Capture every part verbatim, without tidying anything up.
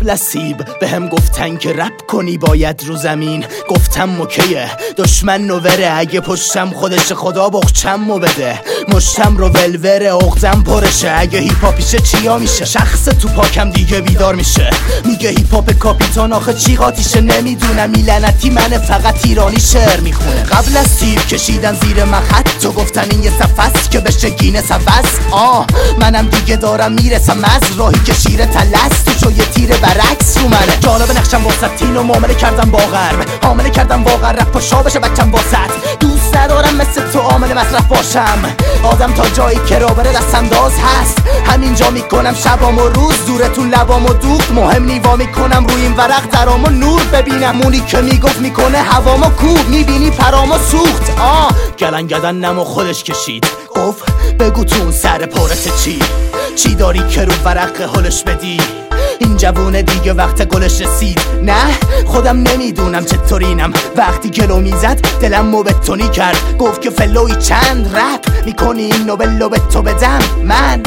قبل از سیب به هم گفتن که رپ کنی باید رو زمین. گفتم مکیه دشمن نوره، اگه پشتم خودش خدا بخچم و بده. مشتم رو ولوره اغزم پرشه، اگه هیپاپیشه چیا میشه؟ شخص تو پاکم دیگه بیدار میشه، میگه هیپاپ کاپیتان آخه چی قاطیشه؟ نمیدونم میلنتی من فقط ایرانی شعر میخونه. قبل از سیب کشیدن زیر من خط تو گفتن این یه صفحه که بشه گینس عوض. آه منم دیگه دارم میرسم از راهی که شیر تلست تو شو یه تیر برعکس رو منه. جالب نقشم واسط تین و معامله کردم با غرب، حامله کردم با غرب پاشا بشه بچم واسط. دوست ندارم مثل تو عامل مصرف باشم، آدم تا جایی که را بره دست انداز هست. همینجا میکنم شبام و روز دورتون لبام و دوخت، مهم نیوا میکنم روی این ورق درام و نور ببینم. اونی که میگفت میکنه هوامو کوب میبینی پرامو سوخت. آه گلنگدن نمو خودش کشید، گفت بگو تو اون سر پارت چی چی داری که رو ورق حلش بدی؟ این جوونه دیگه وقت گلش رسید. نه خودم نمیدونم چطورینم، وقتی گلو میزد دلم موبتونی کرد. گفت که فلوی چند رپ میکنی اینو بلو به تو بدم من.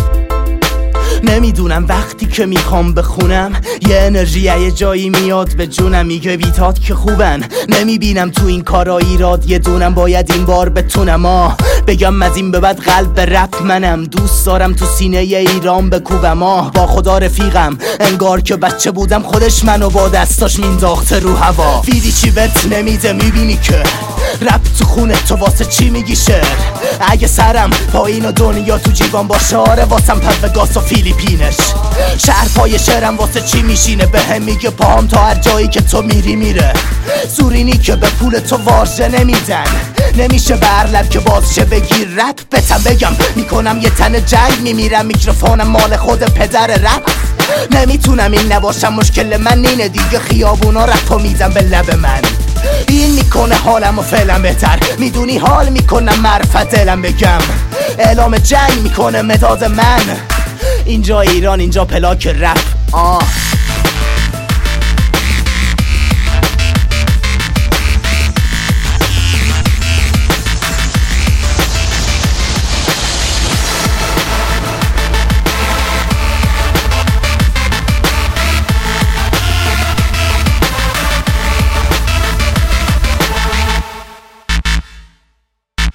نمیدونم وقتی که میخوام بخونم یه انرژی یه جایی میاد به جونم، میگه بیتات که خوبن. نمیبینم تو این کارا ایراد یه دونم، باید این بار بتونم آه بگم از این به بعد قلب رپ منم. دوست دارم تو سینه ایران بکوبم، آه با خدا رفیقم انگار که بچه بودم خودش منو با دستاش مینداخته رو هوا. دیدی چی بهت نمیده؟ میبینی که رپ تو خونه تو واسه چی میگی شعر؟ اگه سرم پایین و دنیا تو جیبان باشه آره واسم پوگاس و فیلیپینش. شهر پای شعرم واسه چی میشینه؟ به هم میگه پاهم تا هر جایی که تو میری میره. زورینی که به پول تو واژه نمیدن، نمیشه بر لب که بازشه بگیر رپ بتم بگم میکنم یه تن جنگ میمیرم. میکروفونم مال خود پدر رپ، نمیتونم این نباشم. مشکل من اینه دیگه خیابونا رپو میدم به لب من. این میکنه حالم و فعلا بهتر، میدونی حال میکنم معرفت دلم بگم. اعلام جنگ میکنه مداد من. اینجا ایران اینجا پلاک رپ. آه